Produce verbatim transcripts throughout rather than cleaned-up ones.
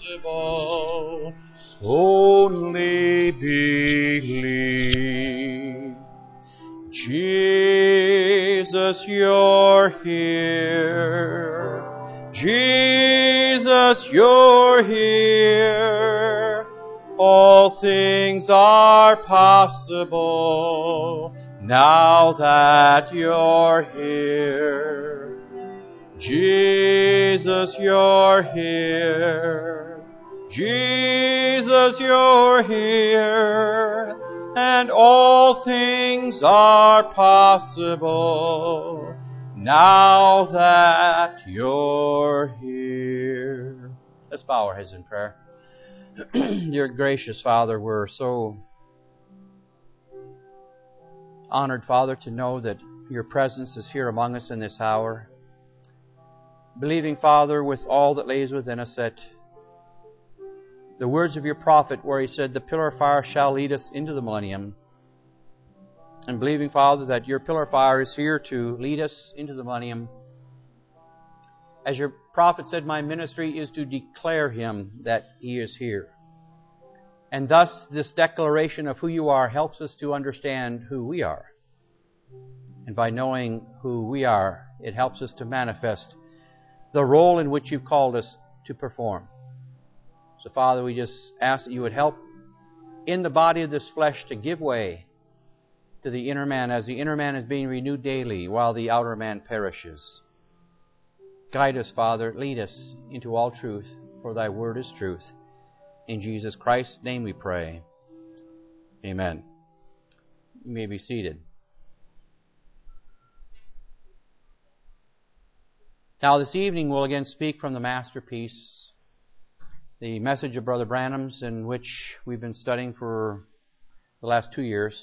possible. Only believe. Jesus, you're here. Jesus, you're here. All things are possible now that you're here. Jesus, you're here. Jesus, you're here. And all things are possible now that you're here. Let's bow our heads in prayer. Dear gracious Father, we're so honored, Father, to know that your presence is here among us in this hour. Believing, Father, with all that lays within us, that the words of your prophet where he said, the pillar of fire shall lead us into the millennium. And believing, Father, that your pillar of fire is here to lead us into the millennium. As your prophet said, my ministry is to declare him that he is here. And thus this declaration of who you are helps us to understand who we are. And by knowing who we are, it helps us to manifest the role in which you've called us to perform. So, Father, we just ask that you would help in the body of this flesh to give way to the inner man, as the inner man is being renewed daily while the outer man perishes. Guide us, Father. Lead us into all truth, for thy word is truth. In Jesus Christ's name we pray. Amen. You may be seated. Now, this evening we'll again speak from the masterpiece, the message of Brother Branham's, in which we've been studying for the last two years.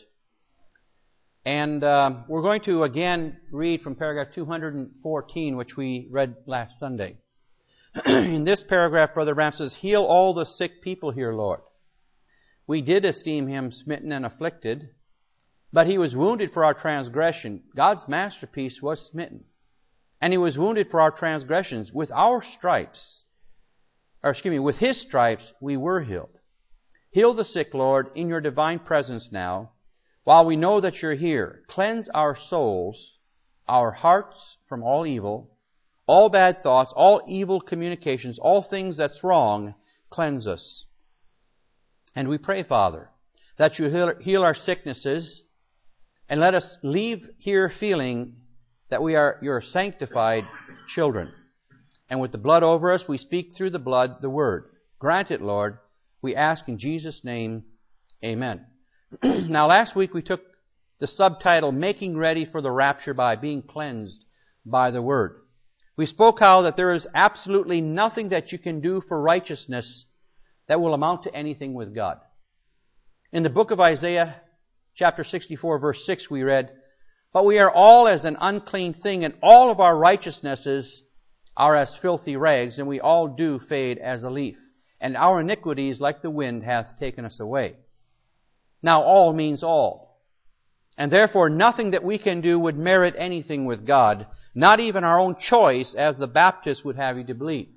And uh, we're going to again read from paragraph two hundred fourteen, which we read last Sunday. In this paragraph, Brother Branham says, heal all the sick people here, Lord. We did esteem him smitten and afflicted, but he was wounded for our transgression. God's masterpiece was smitten. And he was wounded for our transgressions. With our stripes, or excuse me, with his stripes we were healed. Heal the sick, Lord, in your divine presence now, while we know that you're here. Cleanse our souls, our hearts from all evil, all bad thoughts, all evil communications, all things that's wrong. Cleanse us. And we pray, Father, that you heal our sicknesses, and let us leave here feeling that we are your sanctified children. And with the blood over us, we speak through the blood the word. Grant it, Lord. We ask in Jesus' name, amen. Now, last week we took the subtitle, Making Ready for the Rapture by Being Cleansed by the Word. We spoke how that there is absolutely nothing that you can do for righteousness that will amount to anything with God. In the book of Isaiah, chapter sixty-four, verse six, we read, but we are all as an unclean thing, and all of our righteousnesses are as filthy rags, and we all do fade as a leaf. And our iniquities, like the wind, hath taken us away. Now, all means all. And therefore, nothing that we can do would merit anything with God, not even our own choice, as the Baptists would have you to believe.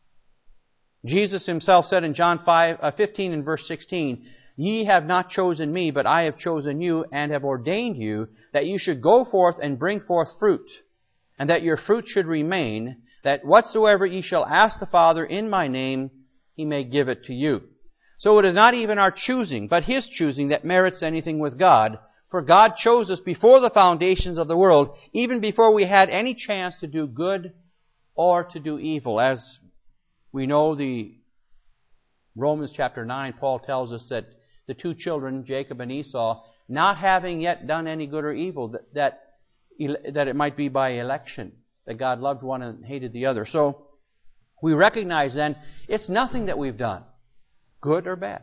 Jesus himself said in John five, uh, fifteen and verse sixteen, ye have not chosen me, but I have chosen you, and have ordained you, that you should go forth and bring forth fruit, and that your fruit should remain, that whatsoever ye shall ask the Father in my name, he may give it to you. So it is not even our choosing, but his choosing that merits anything with God. For God chose us before the foundations of the world, even before we had any chance to do good or to do evil. As we know, the Romans chapter nine, Paul tells us that the two children, Jacob and Esau, not having yet done any good or evil, that, that, that it might be by election, that God loved one and hated the other. So we recognize then, it's nothing that we've done, good or bad.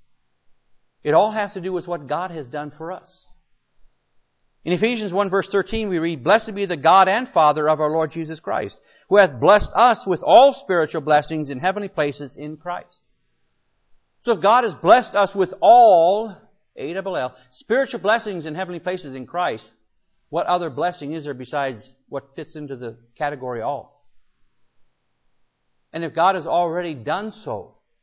It all has to do with what God has done for us. In Ephesians one verse thirteen we read, blessed be the God and Father of our Lord Jesus Christ, who hath blessed us with all spiritual blessings in heavenly places in Christ. So if God has blessed us with all, A double L, spiritual blessings in heavenly places in Christ, what other blessing is there besides what fits into the category all? And if God has already done so,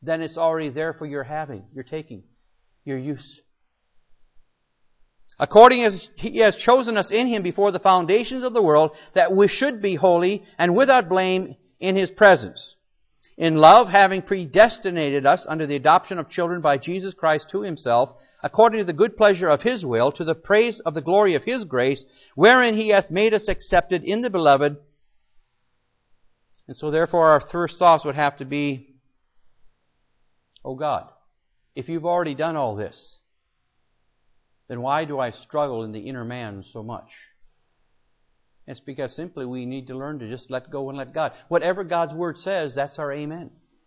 then it's already there for your having, your taking, your use. According as He has chosen us in Him before the foundations of the world, that we should be holy and without blame in His presence. In love, having predestinated us under the adoption of children by Jesus Christ to Himself, according to the good pleasure of His will, to the praise of the glory of His grace, wherein He hath made us accepted in the Beloved. And so therefore our first thoughts would have to be, oh God, if You've already done all this, then why do I struggle in the inner man so much? It's because simply we need to learn to just let go and let God. Whatever God's Word says, that's our amen.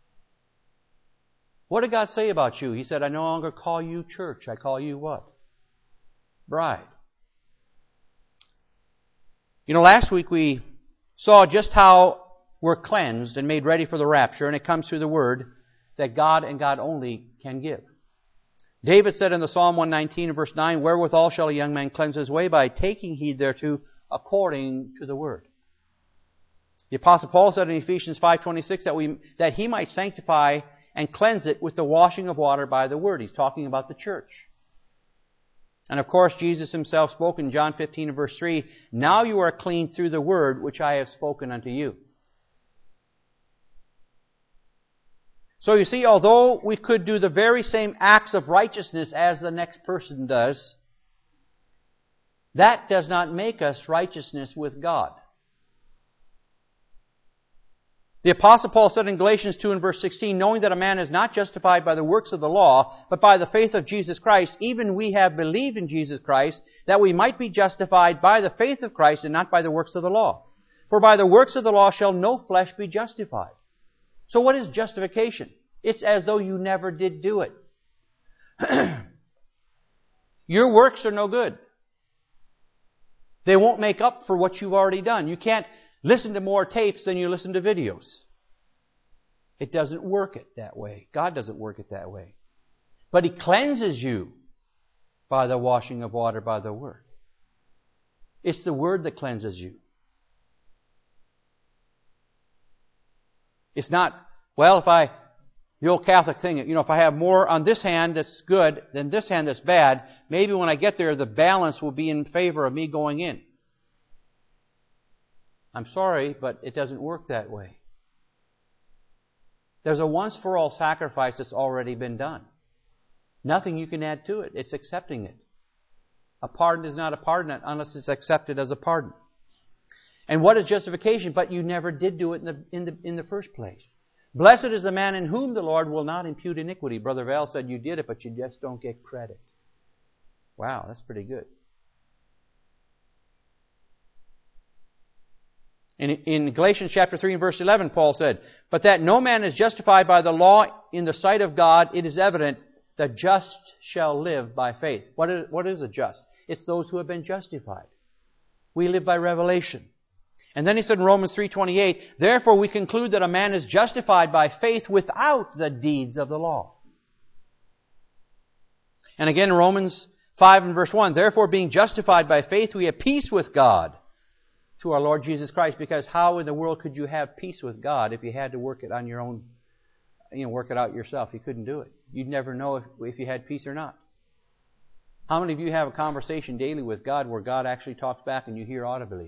What did God say about you? He said, I no longer call you church. I call you what? Bride. You know, last week we saw just how we're cleansed and made ready for the rapture, and it comes through the Word that God and God only can give. David said in the Psalm one nineteen verse nine, wherewithal shall a young man cleanse his way? By taking heed thereto according to the Word. The Apostle Paul said in Ephesians five twenty-six that we that he might sanctify and cleanse it with the washing of water by the Word. He's talking about the church. And of course, Jesus Himself spoke in John fifteen and verse three, now you are clean through the Word which I have spoken unto you. So you see, although we could do the very same acts of righteousness as the next person does, that does not make us righteousness with God. The Apostle Paul said in Galatians two and verse sixteen, knowing that a man is not justified by the works of the law, but by the faith of Jesus Christ, even we have believed in Jesus Christ, that we might be justified by the faith of Christ and not by the works of the law. For by the works of the law shall no flesh be justified. So what is justification? It's as though you never did do it. Your works are no good. They won't make up for what you've already done. You can't listen to more tapes than you listen to videos. It doesn't work it that way. God doesn't work it that way. But He cleanses you by the washing of water by the Word. It's the Word that cleanses you. It's not, well, if I, the old Catholic thing, you know, if I have more on this hand that's good than this hand that's bad, maybe when I get there, the balance will be in favor of me going in. I'm sorry, but it doesn't work that way. There's a once-for-all sacrifice that's already been done. Nothing you can add to it. It's accepting it. A pardon is not a pardon unless it's accepted as a pardon. And what is justification? But you never did do it in the, in the, in the first place. Blessed is the man in whom the Lord will not impute iniquity. Brother Val said you did it, but you just don't get credit. Wow, that's pretty good. In, in Galatians chapter three and verse eleven, Paul said, but that no man is justified by the law in the sight of God, it is evident that just shall live by faith. What is, what is a just? It's those who have been justified. We live by revelation. And then he said in Romans three twenty-eight, therefore we conclude that a man is justified by faith without the deeds of the law. And again in Romans five and verse one, therefore being justified by faith we have peace with God through our Lord Jesus Christ. Because how in the world could you have peace with God if you had to work it on your own, you know, work it out yourself? You couldn't do it. You'd never know if, if you had peace or not. How many of you have a conversation daily with God where God actually talks back and you hear audibly?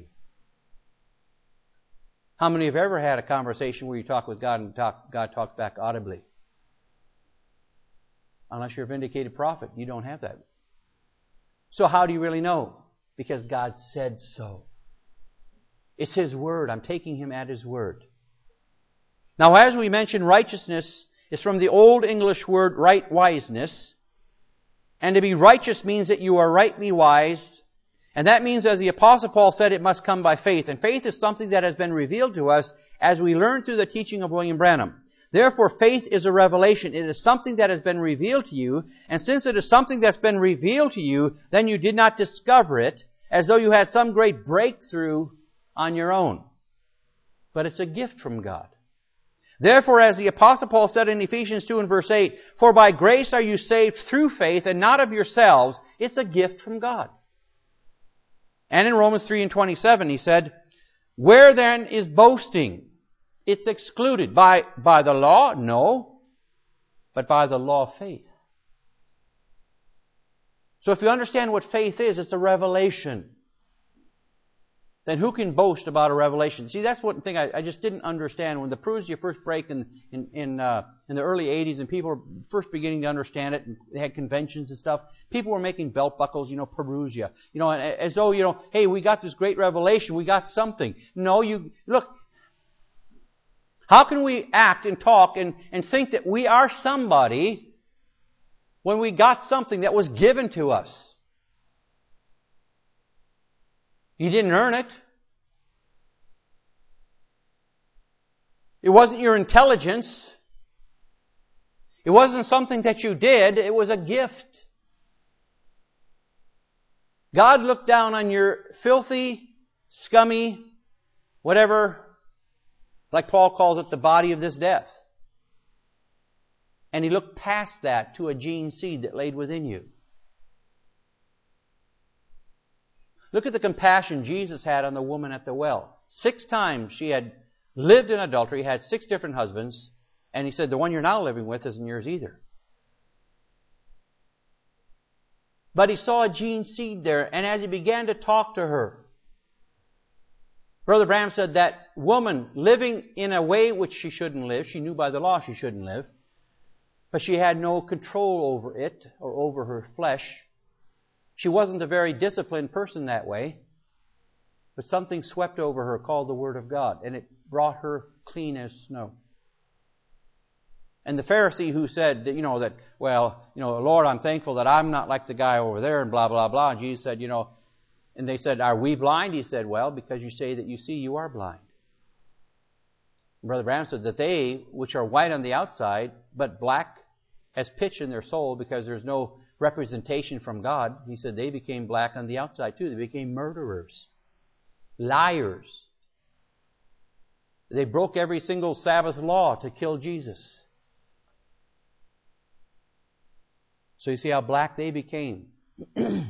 How many have ever had a conversation where you talk with God and talk, God talks back audibly? Unless you're a vindicated prophet, you don't have that. So how do you really know? Because God said so. It's His Word. I'm taking Him at His Word. Now, as we mentioned, righteousness is from the Old English word right wiseness. And to be righteous means that you are rightly wise. And that means, as the Apostle Paul said, it must come by faith. And faith is something that has been revealed to us as we learn through the teaching of William Branham. Therefore, faith is a revelation. It is something that has been revealed to you. And since it is something that's been revealed to you, then you did not discover it as though you had some great breakthrough on your own. But it's a gift from God. Therefore, as the Apostle Paul said in Ephesians two and verse eight, for by grace are you saved through faith and not of yourselves. It's a gift from God. And in Romans three and twenty-seven, he said, where then is boasting? It's excluded. By, by the law? No. but by the law of faith. So if you understand what faith is, it's a revelation. Then who can boast about a revelation? See, that's one thing I, I just didn't understand. When the Parousia first break in in in, uh, in the early eighties, and people were first beginning to understand it, and they had conventions and stuff, people were making belt buckles, you know, Parousia. You know, as though, you know, hey, we got this great revelation, we got something. No, you, look, how can we act and talk and, and think that we are somebody when we got something that was given to us? You didn't earn it. It wasn't your intelligence. It wasn't something that you did. It was a gift. God looked down on your filthy, scummy, whatever, like Paul calls it, the body of this death. And He looked past that to a gene seed that laid within you. Look at the compassion Jesus had on the woman at the well. Six times she had lived in adultery, had six different husbands, and He said, the one you're now living with isn't yours either. But He saw a gene seed there, and as He began to talk to her, Brother Branham said that woman living in a way which she shouldn't live, she knew by the law she shouldn't live, but she had no control over it or over her flesh. She wasn't a very disciplined person that way, but something swept over her called the Word of God, and it brought her clean as snow. And the Pharisee who said, that, you know, that, well, you know, Lord, I'm thankful that I'm not like the guy over there, and blah, blah, blah. And Jesus said, you know, and they said, are we blind? He said, well, because you say that you see, you are blind. And Brother Branham said that they, which are white on the outside, but black as pitch in their soul, because there's no representation from God, he said they became black on the outside too. They became murderers, liars. They broke every single Sabbath law to kill Jesus. So you see how black they became. Now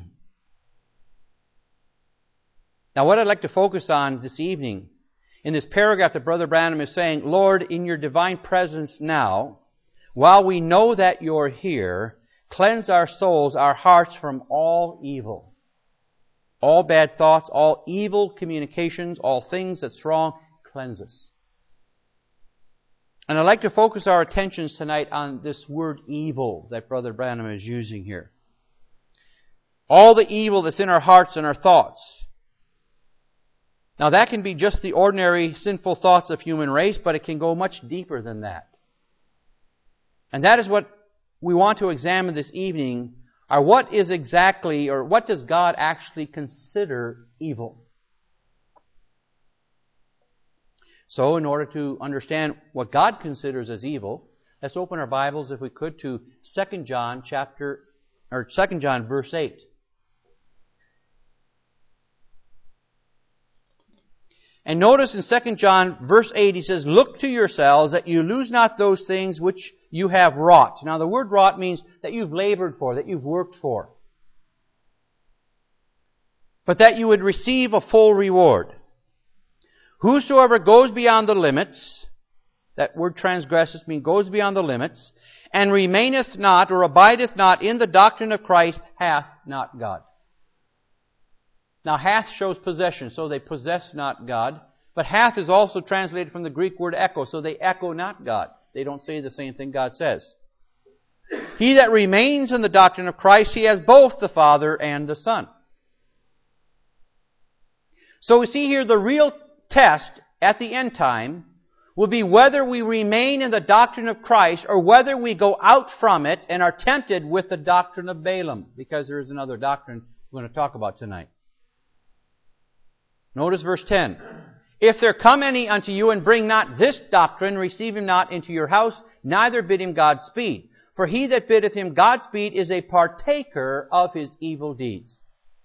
what I'd like to focus on this evening, in this paragraph that Brother Branham is saying, Lord, in your divine presence now, while we know that you're here, cleanse our souls, our hearts from all evil. All bad thoughts, all evil communications, all things that's wrong, cleanse us. And I'd like to focus our attentions tonight on this word evil that Brother Branham is using here. All the evil that's in our hearts and our thoughts. Now that can be just the ordinary sinful thoughts of human race, but it can go much deeper than that. And that is what we want to examine this evening, are what is exactly, or what does God actually consider evil? So in order to understand what God considers as evil, let's open our Bibles, if we could, to Second John chapter, or Second John verse eight. And notice in Second John verse eight, he says, look to yourselves that you lose not those things which you have wrought. Now the word wrought means that you've labored for, that you've worked for. But that you would receive a full reward. Whosoever goes beyond the limits, that word transgresses means goes beyond the limits, and remaineth not or abideth not in the doctrine of Christ, hath not God. Now hath shows possession, so they possess not God. But hath is also translated from the Greek word echo, so they echo not God. They don't say the same thing God says. He that remains in the doctrine of Christ, he has both the Father and the Son. So we see here the real test at the end time will be whether we remain in the doctrine of Christ or whether we go out from it and are tempted with the doctrine of Balaam, because there is another doctrine we're going to talk about tonight. Notice verse ten. If there come any unto you and bring not this doctrine, receive him not into your house, neither bid him Godspeed. For he that biddeth him Godspeed is a partaker of his evil deeds.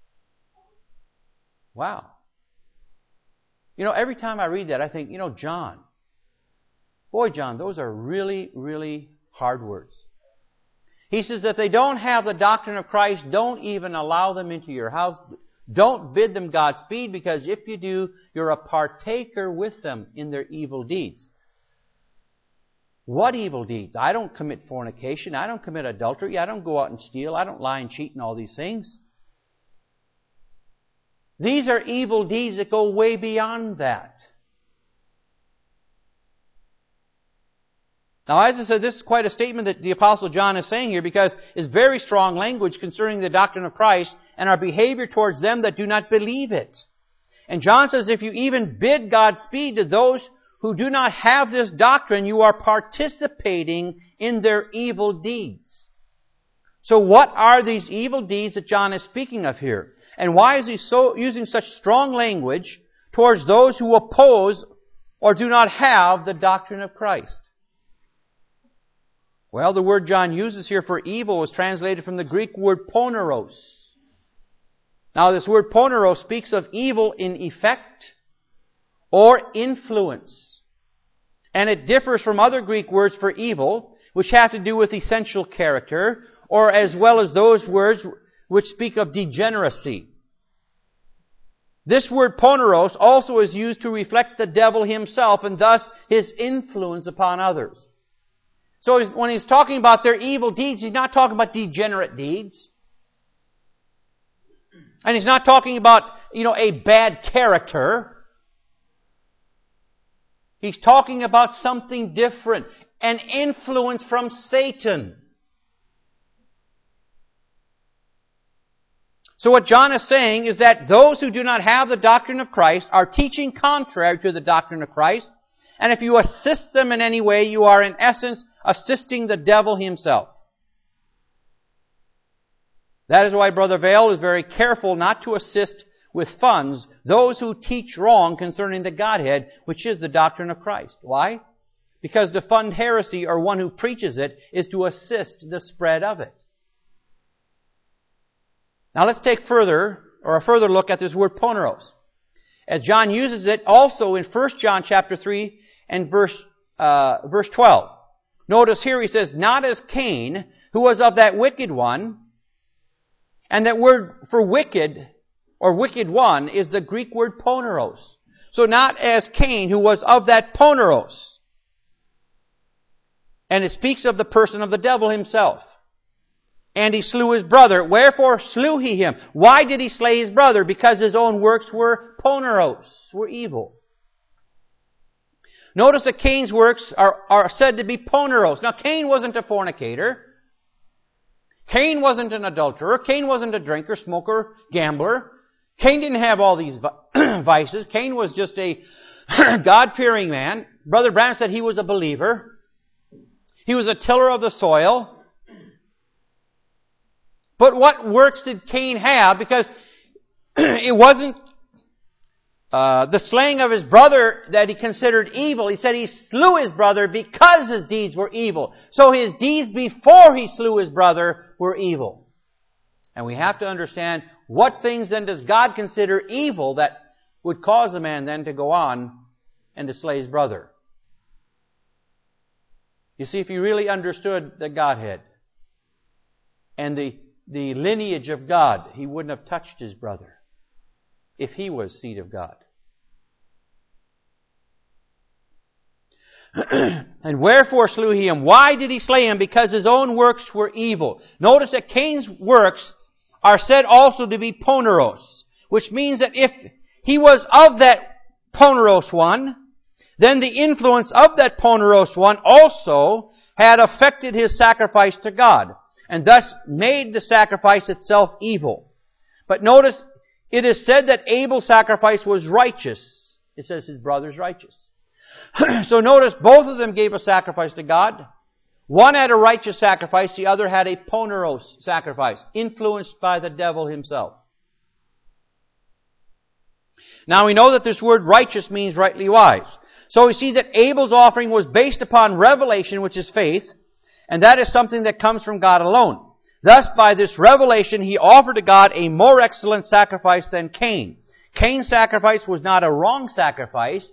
Wow. You know, every time I read that, I think, you know, John. Boy, John, those are really, really hard words. He says, if they don't have the doctrine of Christ, don't even allow them into your house. Don't bid them Godspeed, because if you do, you're a partaker with them in their evil deeds. What evil deeds? I don't commit fornication. I don't commit adultery. I don't go out and steal. I don't lie and cheat and all these things. These are evil deeds that go way beyond that. Now, as I said, this is quite a statement that the Apostle John is saying here, because it's very strong language concerning the doctrine of Christ and our behavior towards them that do not believe it. And John says, if you even bid Godspeed to those who do not have this doctrine, you are participating in their evil deeds. So what are these evil deeds that John is speaking of here? And why is he so using such strong language towards those who oppose or do not have the doctrine of Christ? Well, the word John uses here for evil is translated from the Greek word poneros. Now, this word poneros speaks of evil in effect or influence. And it differs from other Greek words for evil, which have to do with essential character, or as well as those words which speak of degeneracy. This word poneros also is used to reflect the devil himself and thus his influence upon others. So when he's talking about their evil deeds, he's not talking about degenerate deeds. And he's not talking about, you know, a bad character. He's talking about something different. An influence from Satan. So what John is saying is that those who do not have the doctrine of Christ are teaching contrary to the doctrine of Christ. And if you assist them in any way, you are in essence assisting the devil himself. That is why Brother Vail is very careful not to assist with funds those who teach wrong concerning the Godhead, which is the doctrine of Christ. Why? Because to fund heresy, or one who preaches it, is to assist the spread of it. Now let's take further, or a further look at this word poneros, as John uses it also in First John chapter three and verse uh, verse twelve. Notice here he says, not as Cain, who was of that wicked one. And that word for wicked, or wicked one, is the Greek word poneros. So not as Cain, who was of that poneros. And it speaks of the person of the devil himself. And he slew his brother. Wherefore slew he him? Why did he slay his brother? Because his own works were poneros, were evil. Notice that Cain's works are, are said to be poneros. Now Cain wasn't a fornicator. Cain wasn't an adulterer. Cain wasn't a drinker, smoker, gambler. Cain didn't have all these vices. Cain was just a God-fearing man. Brother Branham said he was a believer. He was a tiller of the soil. But what works did Cain have? Because it wasn't uh, the slaying of his brother that he considered evil. He said he slew his brother because his deeds were evil. So his deeds before he slew his brother were evil. And we have to understand, what things then does God consider evil that would cause a man then to go on and to slay his brother? You see, if he really understood the Godhead and the, the lineage of God, he wouldn't have touched his brother if he was seed of God. And wherefore slew he him? Why did he slay him? Because his own works were evil. Notice that Cain's works are said also to be poneros, which means that if he was of that poneros one, then the influence of that poneros one also had affected his sacrifice to God, and thus made the sacrifice itself evil. But notice, it is said that Abel's sacrifice was righteous. It says his brother's righteous. So notice, both of them gave a sacrifice to God. One had a righteous sacrifice, the other had a poneros sacrifice, influenced by the devil himself. Now we know that this word righteous means rightly wise. So we see that Abel's offering was based upon revelation, which is faith, and that is something that comes from God alone. Thus, by this revelation, he offered to God a more excellent sacrifice than Cain. Cain's sacrifice was not a wrong sacrifice.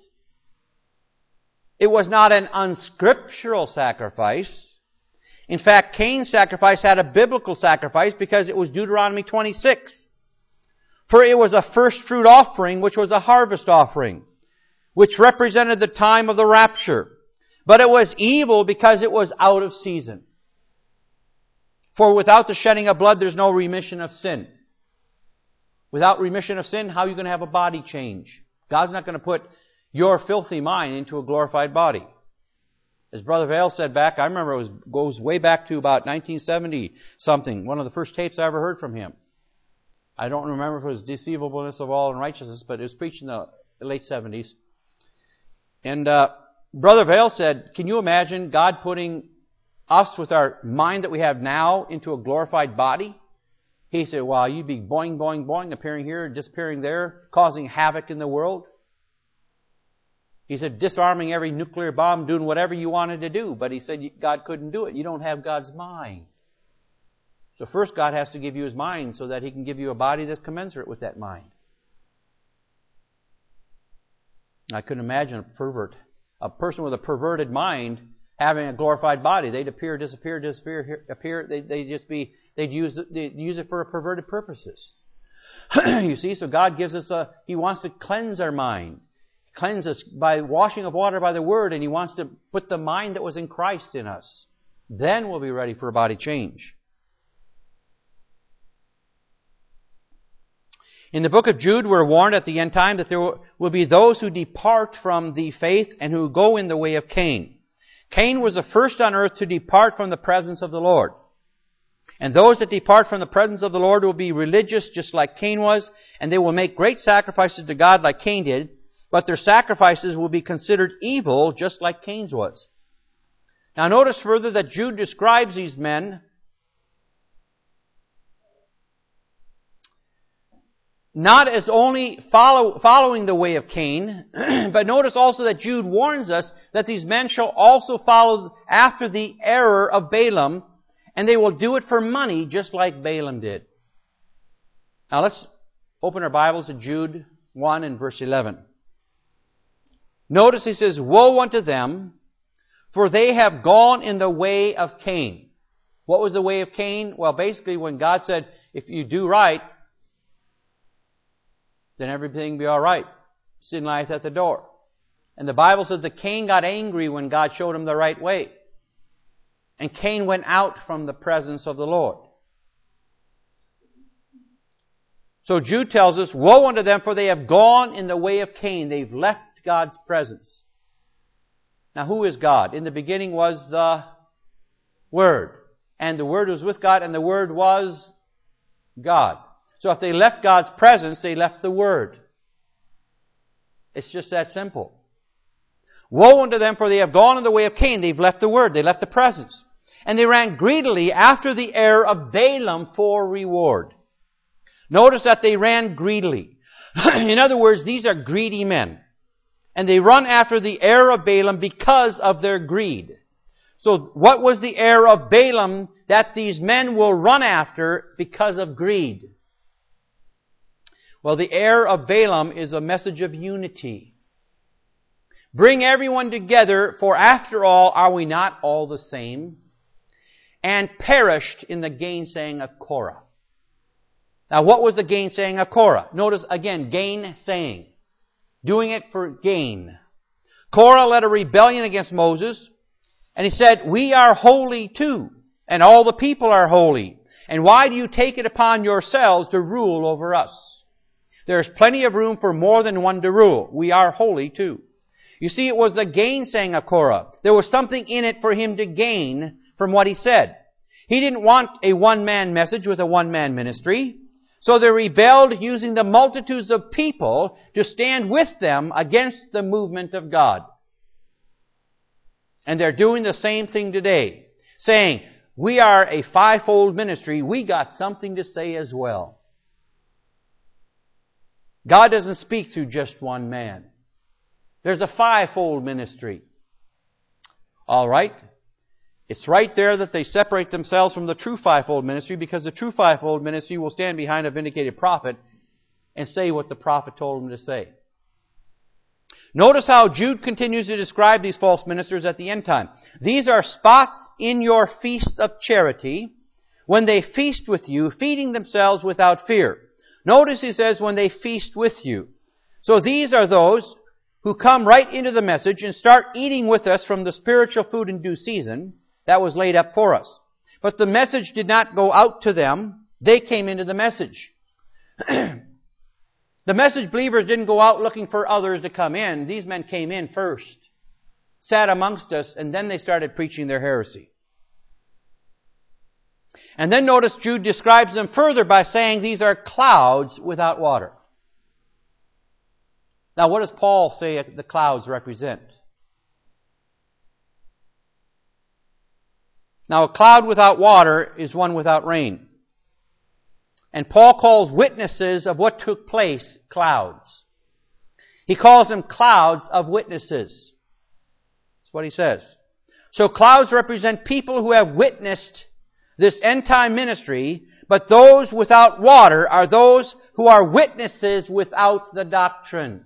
It was not an unscriptural sacrifice. In fact, Cain's sacrifice had a biblical sacrifice because it was Deuteronomy twenty-six. For it was a first fruit offering, which was a harvest offering, which represented the time of the rapture. But it was evil because it was out of season. For without the shedding of blood, there's no remission of sin. Without remission of sin, how are you going to have a body change? God's not going to put your filthy mind into a glorified body. As Brother Vail said back, I remember it was, goes way back to about nineteen seventy something, one of the first tapes I ever heard from him. I don't remember if it was Deceivableness of All Unrighteousness, but it was preached in the late seventies. And uh, Brother Vail said, can you imagine God putting us with our mind that we have now into a glorified body? He said, well, you'd be boing, boing, boing, appearing here, disappearing there, causing havoc in the world. He said, disarming every nuclear bomb, doing whatever you wanted to do. But he said, God couldn't do it. You don't have God's mind. So first God has to give you His mind so that He can give you a body that's commensurate with that mind. I couldn't imagine a pervert, a person with a perverted mind having a glorified body. They'd appear, disappear, disappear, appear. They, they'd just be, they'd use it, they'd use it for perverted purposes. You see, so God gives us a, He wants to cleanse our mind. Cleanse us by washing of water by the Word, and He wants to put the mind that was in Christ in us. Then we'll be ready for a body change. In the book of Jude, we're warned at the end time that there will be those who depart from the faith and who go in the way of Cain. Cain was the first on earth to depart from the presence of the Lord. And those that depart from the presence of the Lord will be religious just like Cain was, and they will make great sacrifices to God like Cain did, but their sacrifices will be considered evil just like Cain's was. Now notice further that Jude describes these men not as only follow, following the way of Cain, but notice also that Jude warns us that these men shall also follow after the error of Balaam, and they will do it for money just like Balaam did. Now let's open our Bibles to Jude one and verse eleven. Notice he says, woe unto them, for they have gone in the way of Cain. What was the way of Cain? Well, basically when God said, if you do right, then everything will be all right. Sin lieth at the door. And the Bible says that Cain got angry when God showed him the right way. And Cain went out from the presence of the Lord. So Jude tells us, woe unto them, for they have gone in the way of Cain. They've left God's presence. Now who is God? In the beginning was the Word. And the Word was with God, and the Word was God. So if they left God's presence, they left the Word. It's just that simple. Woe unto them, for they have gone in the way of Cain. They've left the Word. They left the presence. And they ran greedily after the error of Balaam for reward. Notice that they ran greedily. In other words, these are greedy men. And they run after the error of Balaam because of their greed. So what was the error of Balaam that these men will run after because of greed? Well, the error of Balaam is a message of unity. Bring everyone together, for after all, are we not all the same? And perished in the gainsaying of Korah. Now, what was the gainsaying of Korah? Notice again, gainsaying. Doing it for gain. Korah led a rebellion against Moses, and he said, we are holy too, and all the people are holy. And why do you take it upon yourselves to rule over us? There's plenty of room for more than one to rule. We are holy too. You see, it was the gainsaying of Korah. There was something in it for him to gain from what he said. He didn't want a one-man message with a one-man ministry. So they rebelled, using the multitudes of people to stand with them against the movement of God. And they're doing the same thing today, saying, we are a fivefold ministry. We got something to say as well. God doesn't speak through just one man. There's a fivefold ministry. All right. It's right there that they separate themselves from the true fivefold ministry, because the true fivefold ministry will stand behind a vindicated prophet and say what the prophet told him to say. Notice how Jude continues to describe these false ministers at the end time. These are spots in your feast of charity, when they feast with you, feeding themselves without fear. Notice he says, when they feast with you. So these are those who come right into the message and start eating with us from the spiritual food in due season that was laid up for us. But the message did not go out to them. They came into the message. The message believers didn't go out looking for others to come in. These men came in first, sat amongst us, and then they started preaching their heresy. And then notice Jude describes them further by saying these are clouds without water. Now what does Paul say the clouds represent? Now a cloud without water is one without rain. And Paul calls witnesses of what took place clouds. He calls them clouds of witnesses. That's what he says. So clouds represent people who have witnessed this end-time ministry, but those without water are those who are witnesses without the doctrine.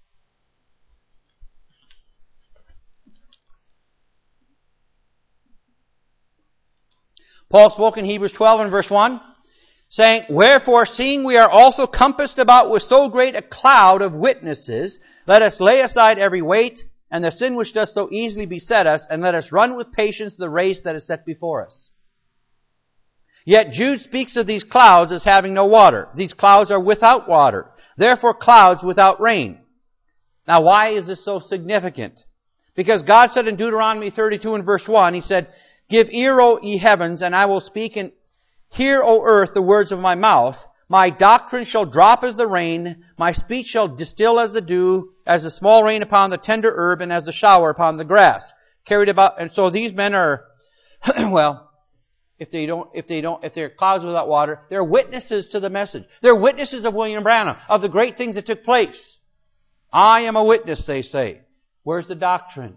Paul spoke in Hebrews twelve and verse one, saying, "Wherefore, seeing we are also compassed about with so great a cloud of witnesses, let us lay aside every weight and the sin which does so easily beset us, and let us run with patience the race that is set before us." Yet Jude speaks of these clouds as having no water. These clouds are without water. Therefore, clouds without rain. Now, why is this so significant? Because God said in Deuteronomy thirty-two and verse one, He said, "Give ear, O ye heavens, and I will speak, and hear, O earth, the words of my mouth. My doctrine shall drop as the rain, my speech shall distill as the dew, as the small rain upon the tender herb, and as the shower upon the grass." Carried about, and so these men are, well, if they don't, if they don't, if they're clouds without water, they're witnesses to the message. They're witnesses of William Branham, of the great things that took place. I am a witness, they say. Where's the doctrine?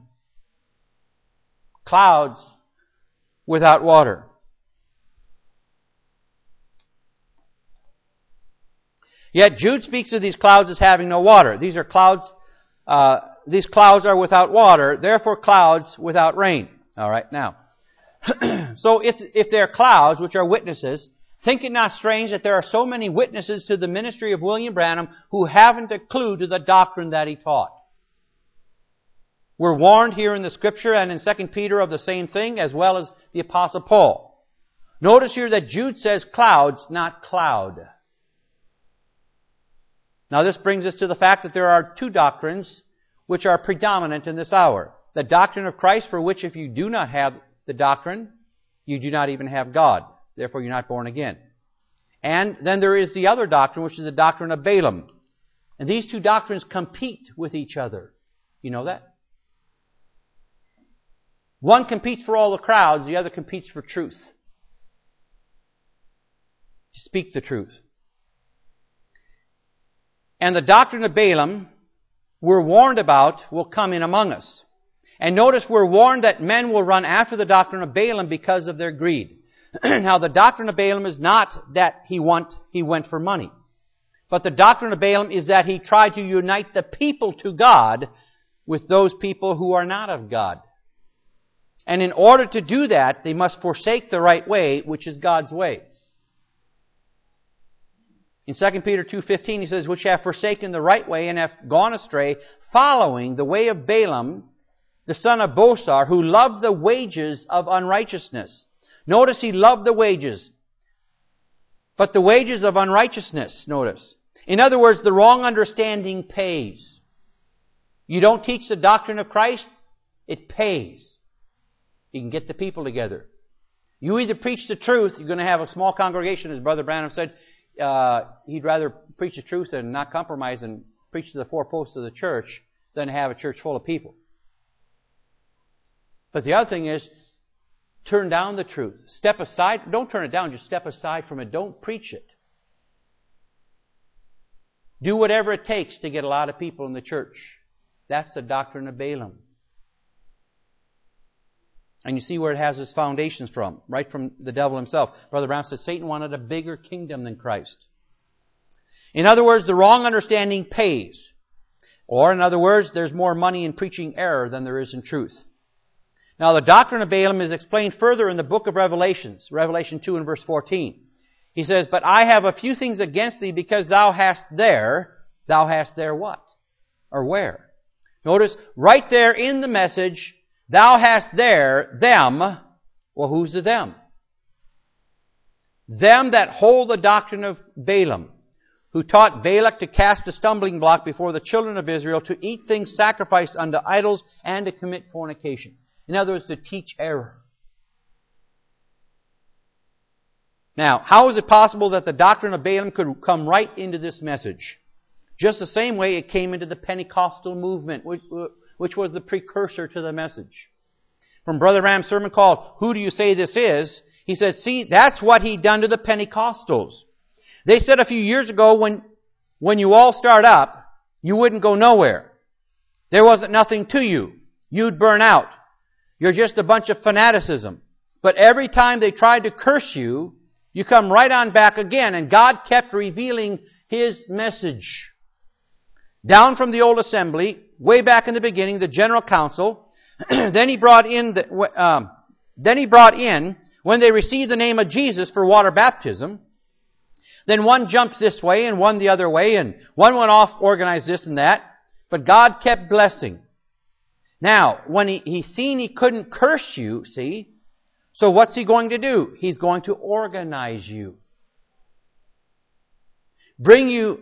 Clouds without water. Yet Jude speaks of these clouds as having no water. These are clouds, uh, these clouds are without water, therefore clouds without rain. All right, now. So if, if they're clouds, which are witnesses, think it not strange that there are so many witnesses to the ministry of William Branham who haven't a clue to the doctrine that he taught. We're warned here in the Scripture and in Second Peter of the same thing, as well as the Apostle Paul. Notice here that Jude says clouds, not cloud. Now this brings us to the fact that there are two doctrines which are predominant in this hour. The doctrine of Christ, for which if you do not have the doctrine, you do not even have God. Therefore you're not born again. And then there is the other doctrine, which is the doctrine of Balaam. And these two doctrines compete with each other. You know that? One competes for all the crowds, the other competes for truth. To speak the truth. And the doctrine of Balaam, we're warned about, will come in among us. And notice we're warned that men will run after the doctrine of Balaam because of their greed. Now the doctrine of Balaam is not that he want, he went for money. But the doctrine of Balaam is that he tried to unite the people to God with those people who are not of God. And in order to do that, they must forsake the right way, which is God's way. In Second Peter two fifteen, he says, "Which have forsaken the right way and have gone astray, following the way of Balaam, the son of Bosor, who loved the wages of unrighteousness." Notice he loved the wages. But the wages of unrighteousness, notice. In other words, the wrong understanding pays. You don't teach the doctrine of Christ, it pays. You can get the people together. You either preach the truth, you're going to have a small congregation, as Brother Branham said. Uh, he'd rather preach the truth and not compromise and preach to the four posts of the church than have a church full of people. But the other thing is, turn down the truth. Step aside. Don't turn it down, just step aside from it. Don't preach it. Do whatever it takes to get a lot of people in the church. That's the doctrine of Balaam. And you see where it has its foundations from, right from the devil himself. Brother Branham says Satan wanted a bigger kingdom than Christ. In other words, the wrong understanding pays. Or in other words, there's more money in preaching error than there is in truth. Now the doctrine of Balaam is explained further in the book of Revelations, Revelation two and verse fourteen. He says, "But I have a few things against thee, because thou hast there," thou hast there what? Or where? Notice, right there in the message, thou hast there them. Well, who's the them? Them that hold the doctrine of Balaam, who taught Balak to cast a stumbling block before the children of Israel, to eat things sacrificed unto idols, and to commit fornication. In other words, to teach error. Now, how is it possible that the doctrine of Balaam could come right into this message? Just the same way it came into the Pentecostal movement, which, which was the precursor to the message. From Brother Branham's sermon called, Who Do You Say This Is? He said, see, that's what he done to the Pentecostals. They said a few years ago, when, when you all start up, you wouldn't go nowhere. There wasn't nothing to you. You'd burn out. You're just a bunch of fanaticism. But every time they tried to curse you, you come right on back again. And God kept revealing His message. Down from the old assembly, way back in the beginning, the general council. then he brought in, the, um, then he brought in, when they received the name of Jesus for water baptism, then one jumped this way and one the other way, and one went off, organized this and that. But God kept blessing. Now, when he, he seen he couldn't curse you, see, so what's he going to do? He's going to organize you. Bring you,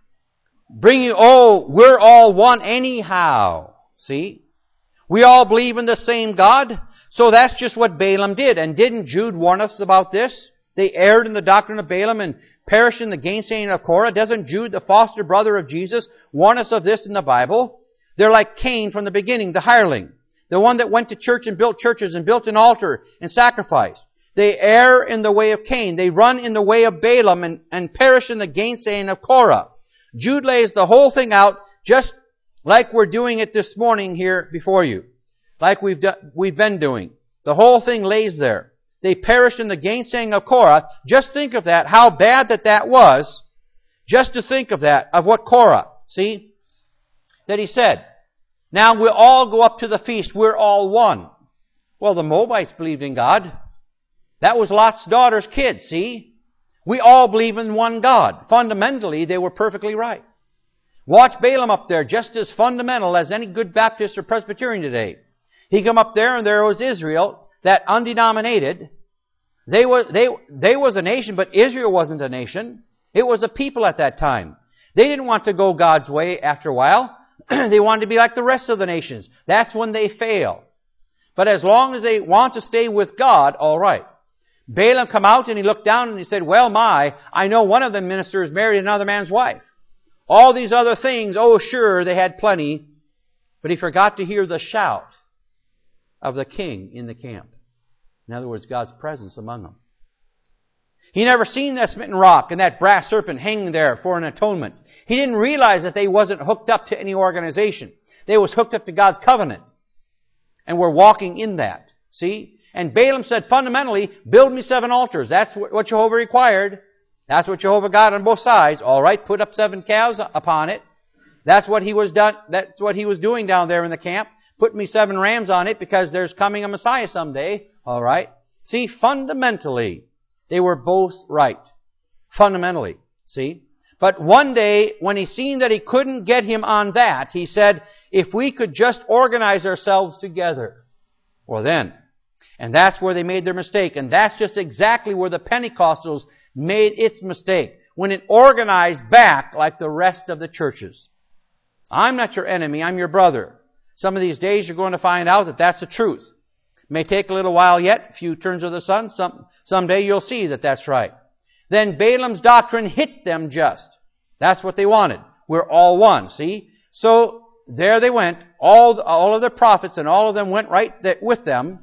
bring you, oh, we're all one anyhow. See? We all believe in the same God. So that's just what Balaam did. And didn't Jude warn us about this? They erred in the doctrine of Balaam and perished in the gainsaying of Korah. Doesn't Jude, the foster brother of Jesus, warn us of this in the Bible? They're like Cain from the beginning, the hireling. The one that went to church and built churches and built an altar and sacrificed. They err in the way of Cain. They run in the way of Balaam and, and perish in the gainsaying of Korah. Jude lays the whole thing out just like we're doing it this morning here before you. Like we've, do, we've been doing. The whole thing lays there. They perished in the gainsaying of Korah. Just think of that, how bad that that was. Just to think of that, of what Korah, see, that he said, now we'll all go up to the feast, we're all one. Well, the Moabites believed in God. That was Lot's daughter's kid, see? We all believe in one God. Fundamentally, they were perfectly right. Watch Balaam up there, just as fundamental as any good Baptist or Presbyterian today. He come up there, and there was Israel, that undenominated. They was, they, they was a nation, but Israel wasn't a nation. It was a people at that time. They didn't want to go God's way after a while. They wanted to be like the rest of the nations. That's when they fail. But as long as they want to stay with God, all right. Balaam come out and he looked down and he said, well, my, I know one of the ministers married another man's wife. All these other things, oh, sure, they had plenty. But he forgot to hear the shout of the king in the camp. In other words, God's presence among them. He never seen that smitten rock and that brass serpent hanging there for an atonement. He didn't realize that they wasn't hooked up to any organization. They was hooked up to God's covenant. And were walking in that. See? And Balaam said, fundamentally, build me seven altars. That's what Jehovah required. That's what Jehovah got on both sides. All right, put up seven calves upon it. That's what he was done. That's what he was doing down there in the camp. Put me seven rams on it because there's coming a Messiah someday. All right. See, fundamentally, they were both right. Fundamentally. See? But one day, when he seen that he couldn't get him on that, he said, if we could just organize ourselves together. Well then, and that's where they made their mistake. And that's just exactly where the Pentecostals made its mistake. When it organized back like the rest of the churches. I'm not your enemy, I'm your brother. Some of these days you're going to find out that that's the truth. It may take a little while yet, a few turns of the sun. Some, someday you'll see that that's right. Then Balaam's doctrine hit them just. That's what they wanted. We're all one, see? So there they went. All, all of the prophets and all of them went right with them.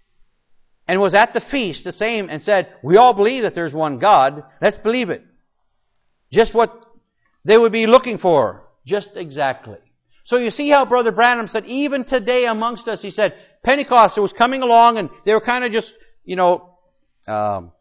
And was at the feast the same and said, we all believe that there's one God. Let's believe it. Just what they would be looking for. Just exactly. So you see how Brother Branham said, even today amongst us, he said, Pentecost was coming along and they were kind of just, you know, um,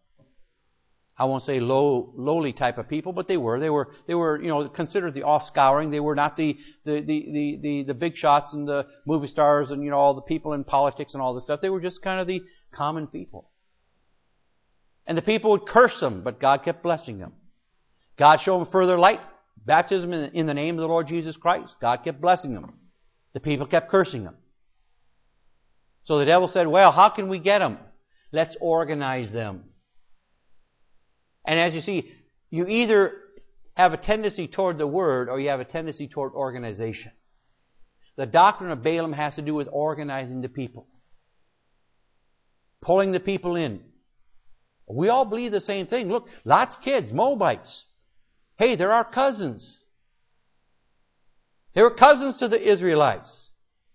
I won't say low, lowly type of people, but they were. They were, they were, you know, considered the offscouring. They were not the, the, the, the, the, the big shots and the movie stars and, you know, all the people in politics and all this stuff. They were just kind of the common people. And the people would curse them, but God kept blessing them. God showed them further light, baptism in the name of the Lord Jesus Christ. God kept blessing them. The people kept cursing them. So the devil said, well, how can we get them? Let's organize them. And as you see, you either have a tendency toward the Word or you have a tendency toward organization. The doctrine of Balaam has to do with organizing the people. Pulling the people in. We all believe the same thing. Look, Lot's kids, Moabites. Hey, they're our cousins. They were cousins to the Israelites.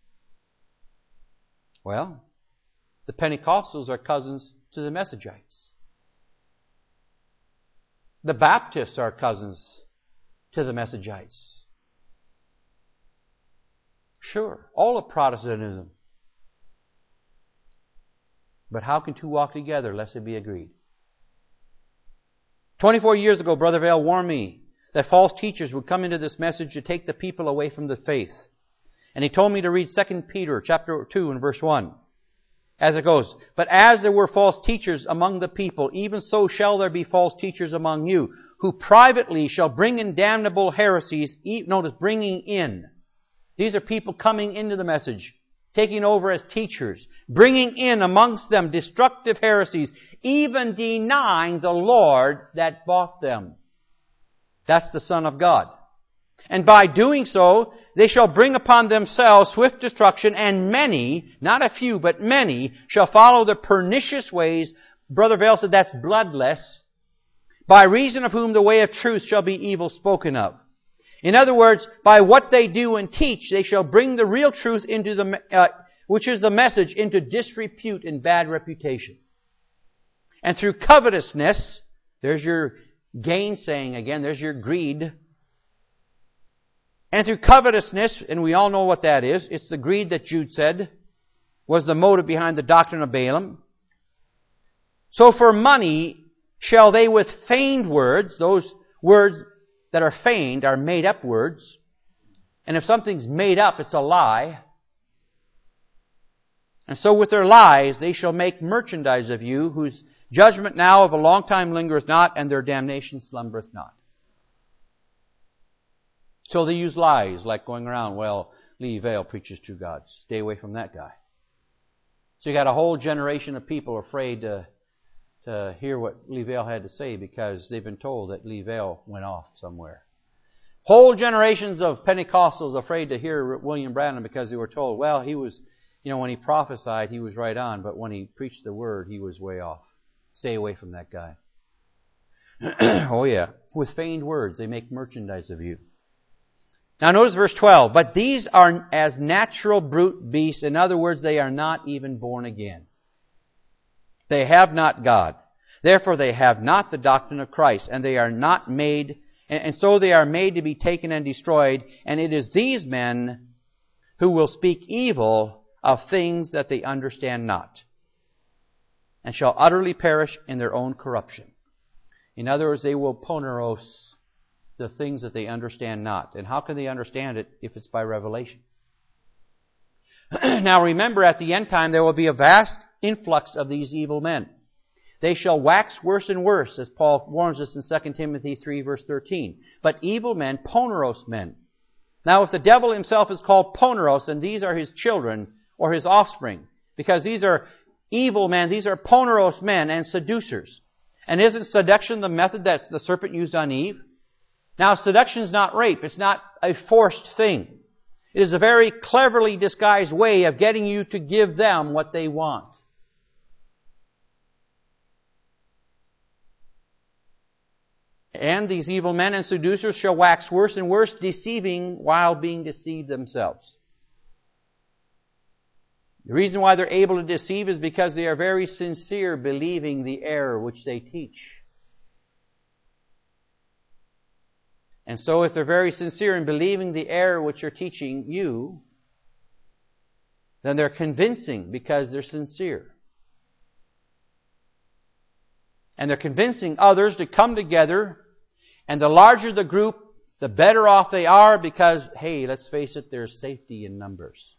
Well, the Pentecostals are cousins to the Messagites. The Baptists are cousins to the Messagites. Sure, all of Protestantism. But how can two walk together lest they be agreed? Twenty-four years ago, Brother Vail warned me that false teachers would come into this message to take the people away from the faith. And he told me to read Second Peter chapter two and verse one. As it goes, but as there were false teachers among the people, even so shall there be false teachers among you, who privately shall bring in damnable heresies. Notice, bringing in. These are people coming into the message, taking over as teachers, bringing in amongst them destructive heresies, even denying the Lord that bought them. That's the Son of God. And by doing so, they shall bring upon themselves swift destruction, and many, not a few, but many, shall follow the pernicious ways. Brother Vail said that's bloodless, by reason of whom the way of truth shall be evil spoken of. In other words, by what they do and teach, they shall bring the real truth into the, uh, which is the message, into disrepute and bad reputation. And through covetousness, there's your gainsaying again, there's your greed. And through covetousness, and we all know what that is, it's the greed that Jude said was the motive behind the doctrine of Balaam. So for money shall they with feigned words, those words that are feigned are made up words. And if something's made up, it's a lie. And so with their lies they shall make merchandise of you, whose judgment now of a long time lingereth not, and their damnation slumbereth not. So they use lies, like going around, well, Lee Vail preaches true God. Stay away from that guy. So you got a whole generation of people afraid to, to hear what Lee Vail had to say because they've been told that Lee Vail went off somewhere. Whole generations of Pentecostals afraid to hear William Branham because they were told, well, he was, you know, when he prophesied, he was right on, but when he preached the word, he was way off. Stay away from that guy. Oh yeah. With feigned words, they make merchandise of you. Now notice verse twelve. But these are as natural brute beasts. In other words, they are not even born again. They have not God. Therefore they have not the doctrine of Christ. And they are not made, and so they are made to be taken and destroyed. And it is these men who will speak evil of things that they understand not, and shall utterly perish in their own corruption. In other words, they will poneros the things that they understand not. And how can they understand it if it's by revelation? Now remember, at the end time there will be a vast influx of these evil men. They shall wax worse and worse, as Paul warns us in Second Timothy three verse thirteen. But evil men, poneros men. Now if the devil himself is called poneros, then these are his children or his offspring. Because these are evil men, these are poneros men and seducers. And isn't seduction the method that the serpent used on Eve? Now, seduction is not rape. It's not a forced thing. It is a very cleverly disguised way of getting you to give them what they want. And these evil men and seducers shall wax worse and worse, deceiving while being deceived themselves. The reason why they're able to deceive is because they are very sincere believing the error which they teach. And so if they're very sincere in believing the error which they're teaching you, then they're convincing because they're sincere. And they're convincing others to come together, and the larger the group, the better off they are because, hey, let's face it, there's safety in numbers.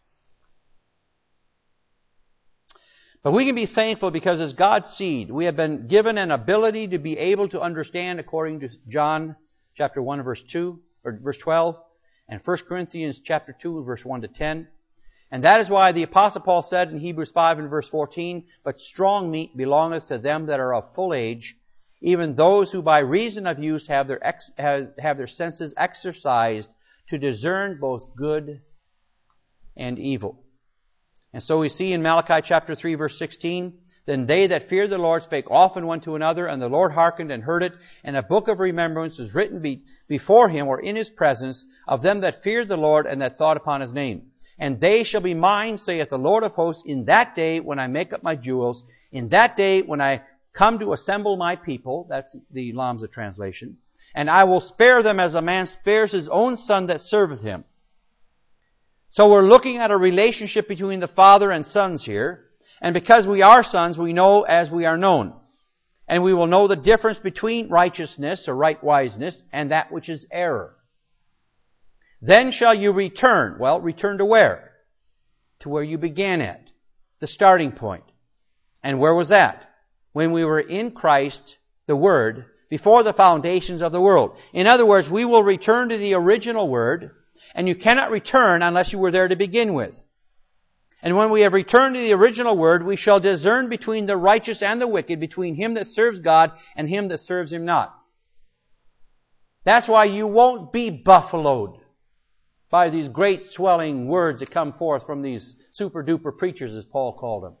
But we can be thankful because as God's seed, we have been given an ability to be able to understand according to John chapter one verse two or verse twelve, and First Corinthians chapter two verse one to ten. And that is why the Apostle Paul said in Hebrews five and verse fourteen, "But strong meat belongeth to them that are of full age, even those who by reason of use have their ex- have, have their senses exercised to discern both good and evil." And so we see in Malachi chapter three verse sixteen, "Then they that feared the Lord spake often one to another, and the Lord hearkened and heard it, and a book of remembrance was written be, before him or in his presence of them that feared the Lord and that thought upon his name. And they shall be mine, saith the Lord of hosts, in that day when I make up my jewels, in that day when I come to assemble my people," that's the Lamsa translation, "and I will spare them as a man spares his own son that serveth him." So we're looking at a relationship between the Father and sons here. And because we are sons, we know as we are known. And we will know the difference between righteousness or right wiseness and that which is error. "Then shall you return." Well, return to where? To where you began at. The starting point. And where was that? When we were in Christ, the Word, before the foundations of the world. In other words, we will return to the original Word, and you cannot return unless you were there to begin with. And when we have returned to the original Word, we shall discern between the righteous and the wicked, between him that serves God and him that serves Him not. That's why you won't be buffaloed by these great swelling words that come forth from these super-duper preachers, as Paul called them.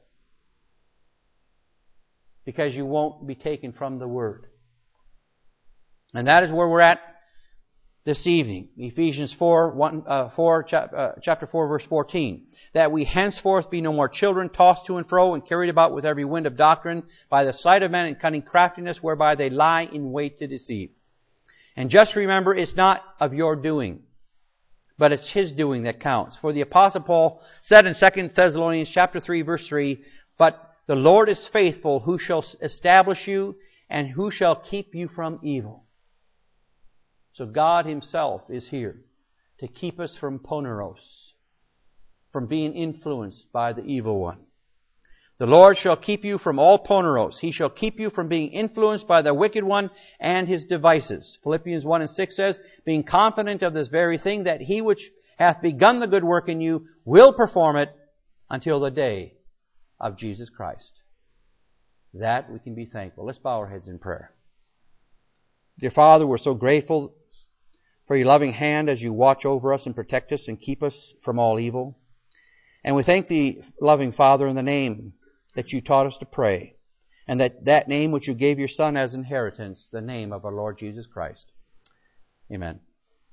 Because you won't be taken from the Word. And that is where we're at this evening. Ephesians four, one, uh, four chap, uh, chapter four, verse fourteen. "That we henceforth be no more children, tossed to and fro, and carried about with every wind of doctrine, by the sleight of men and cunning craftiness, whereby they lie in wait to deceive." And just remember, it's not of your doing, but it's His doing that counts. For the Apostle Paul said in Second Thessalonians chapter three, verse three, "But the Lord is faithful, who shall establish you, and who shall keep you from evil." So God Himself is here to keep us from poneros, from being influenced by the evil one. "The Lord shall keep you from all poneros. He shall keep you from being influenced by the wicked one and his devices." Philippians one and six says, "Being confident of this very thing, that He which hath begun the good work in you will perform it until the day of Jesus Christ." That we can be thankful. Let's bow our heads in prayer. Dear Father, we're so grateful for Your loving hand as You watch over us and protect us and keep us from all evil. And we thank Thee, loving Father, in the name that You taught us to pray, and that that name which You gave Your Son as inheritance, the name of our Lord Jesus Christ. Amen.